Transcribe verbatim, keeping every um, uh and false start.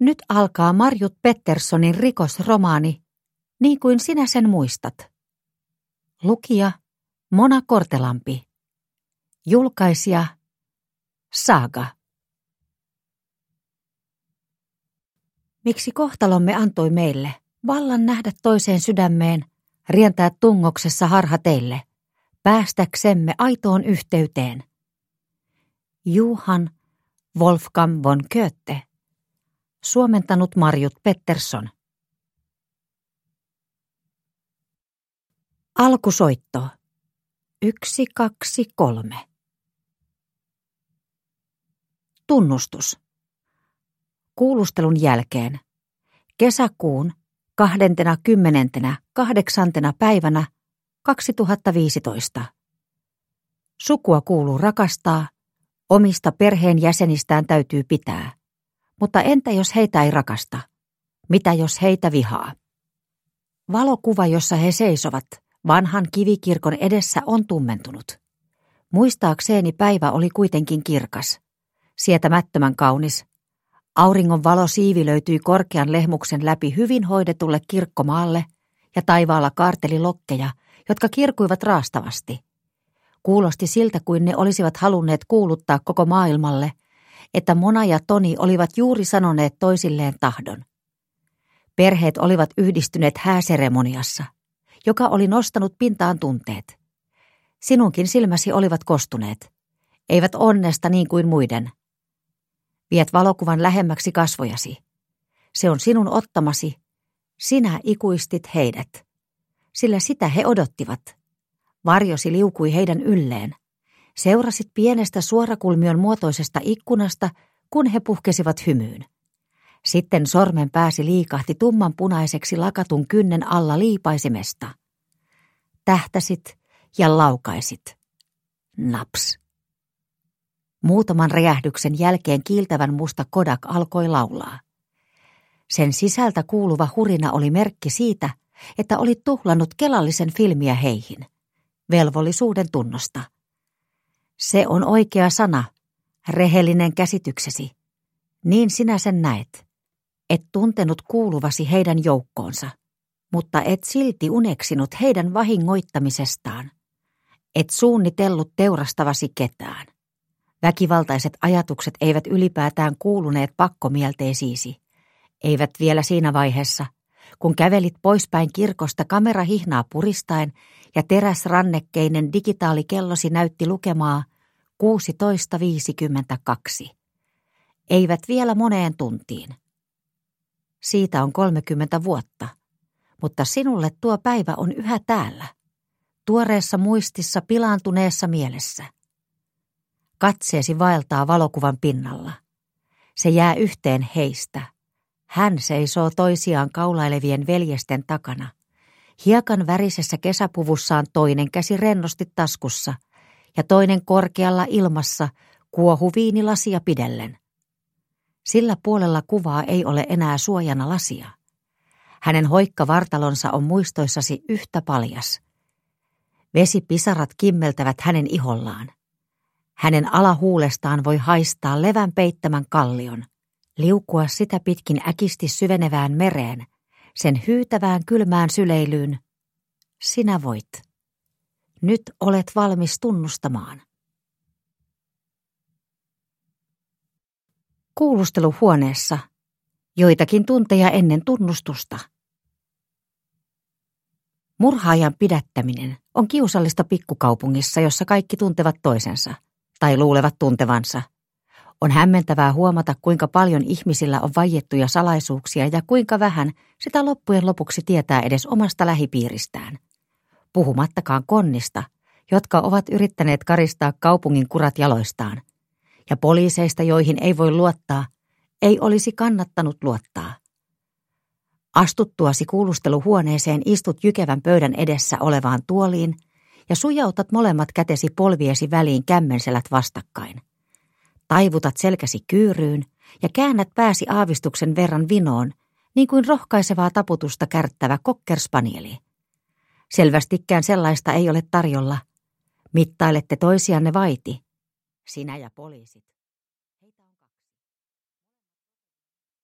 Nyt alkaa Marjut Petterssonin rikosromaani, niin kuin sinä sen muistat. Lukija Mona Kortelampi. Julkaisija Saga. Miksi kohtalomme antoi meille vallan nähdä toiseen sydämeen, rientää tungoksessa harhateille, päästäksemme aitoon yhteyteen? Johan Wolfgang von Goethe. Suomentanut Marjut Pettersson. Alkusoitto. Yksi, kaksi, kolme. Tunnustus. Kuulustelun jälkeen. Kesäkuun kahdentena kymmenentenä kahdeksantena päivänä kaksituhattaviisitoista. Sukua kuuluu rakastaa, omista perheenjäsenistään täytyy pitää. Mutta entä jos heitä ei rakasta? Mitä jos heitä vihaa? Valokuva, jossa he seisovat, vanhan kivikirkon edessä on tummentunut. Muistaakseni päivä oli kuitenkin kirkas, sietämättömän kaunis. Auringon valo siivi löytyi korkean lehmuksen läpi hyvin hoidetulle kirkkomaalle ja taivaalla kaarteli lokkeja, jotka kirkuivat raastavasti. Kuulosti siltä, kuin ne olisivat halunneet kuuluttaa koko maailmalle, että Mona ja Toni olivat juuri sanoneet toisilleen tahdon. Perheet olivat yhdistyneet hääseremoniassa, joka oli nostanut pintaan tunteet. Sinunkin silmäsi olivat kostuneet, eivät onnesta niin kuin muiden. Viet valokuvan lähemmäksi kasvojasi. Se on sinun ottamasi. Sinä ikuistit heidät. Sillä sitä he odottivat. Varjosi liukui heidän ylleen. Seurasit pienestä suorakulmion muotoisesta ikkunasta, kun he puhkesivat hymyyn. Sitten sormen pääsi liikahti tummanpunaiseksi lakatun kynnen alla liipaisimesta. Tähtäsit ja laukaisit. Naps. Muutaman räjähdyksen jälkeen kiiltävän musta Kodak alkoi laulaa. Sen sisältä kuuluva hurina oli merkki siitä, että olit tuhlannut kelallisen filmiä heihin. Velvollisuuden tunnosta. Se on oikea sana, rehellinen käsityksesi. Niin sinä sen näet. Et tuntenut kuuluvasi heidän joukkoonsa, mutta et silti uneksinut heidän vahingoittamisestaan. Et suunnitellut teurastavasi ketään. Väkivaltaiset ajatukset eivät ylipäätään kuuluneet pakkomielteisiisi. Eivät vielä siinä vaiheessa, kun kävelit poispäin kirkosta kamerahihnaa puristaen ja teräsrannekkeinen digitaalikellosi näytti lukemaa kuusitoista viisikymmentäkaksi. Eivät vielä moneen tuntiin. Siitä on kolmekymmentä vuotta, mutta sinulle tuo päivä on yhä täällä, tuoreessa muistissa pilaantuneessa mielessä. Katseesi vaeltaa valokuvan pinnalla. Se jää yhteen heistä. Hän seisoo toisiaan kaulailevien veljesten takana. Hiekan värisessä kesäpuvussaan toinen käsi rennosti taskussa ja toinen korkealla ilmassa kuohu viinilasia pidellen. Sillä puolella kuvaa ei ole enää suojana lasia. Hänen hoikka vartalonsa on muistoissasi yhtä paljas. Vesipisarat kimmeltävät hänen ihollaan. Hänen alahuulestaan voi haistaa levän peittämän kallion, liukua sitä pitkin äkisti syvenevään mereen, sen hyytävään kylmään syleilyyn. Sinä voit. Nyt olet valmis tunnustamaan. Kuulusteluhuoneessa, joitakin tunteja ennen tunnustusta. Murhaajan pidättäminen on kiusallista pikkukaupungissa, jossa kaikki tuntevat toisensa, tai luulevat tuntevansa. On hämmentävää huomata, kuinka paljon ihmisillä on vaiettuja salaisuuksia ja kuinka vähän sitä loppujen lopuksi tietää edes omasta lähipiiristään. Puhumattakaan konnista, jotka ovat yrittäneet karistaa kaupungin kurat jaloistaan. Ja poliiseista, joihin ei voi luottaa, ei olisi kannattanut luottaa. Astuttuasi kuulusteluhuoneeseen istut jykevän pöydän edessä olevaan tuoliin ja sujautat molemmat kätesi polviesi väliin kämmenselät vastakkain. Taivutat selkäsi kyyryyn ja käännät pääsi aavistuksen verran vinoon, niin kuin rohkaisevaa taputusta kärttävä kokkerspanieli. Selvästikään sellaista ei ole tarjolla. Mittailette toisianne vaiti, sinä ja poliisit.